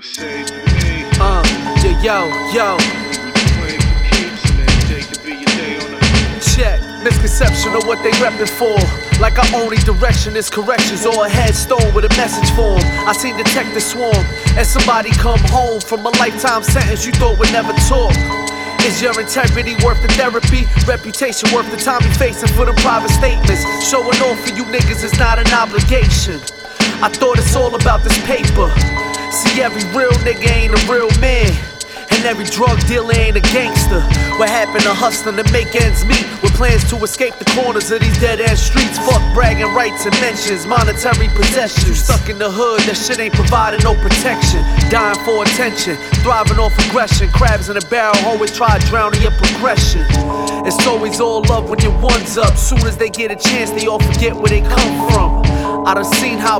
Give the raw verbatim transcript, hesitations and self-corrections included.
say to me, Uh, yo, yo, yo. playing for keeps and then take to be your day on the Check, misconception of what they reppin' for. Like our only direction is corrections or a headstone with a message for 'em. I seen detective swarm and somebody come home from a lifetime sentence you thought would never talk. Is your integrity worth the therapy? Reputation worth the time you facing for the private statements? Showing off for you niggas is not an obligation. I thought it's all about this paper. See, every real nigga ain't a real man, and every drug dealer ain't a gangster. What happened to hustling to make ends meet, with plans to escape the corners of these dead-end streets? Fuck bragging rights and mentions, monetary possessions. You stuck in the hood, that shit ain't providing no protection. Dying for attention, thriving off aggression. Crabs in a barrel, always try drowning your progression. It's always all love when your one's up. Soon as they get a chance, they all forget where they come from. I done seen how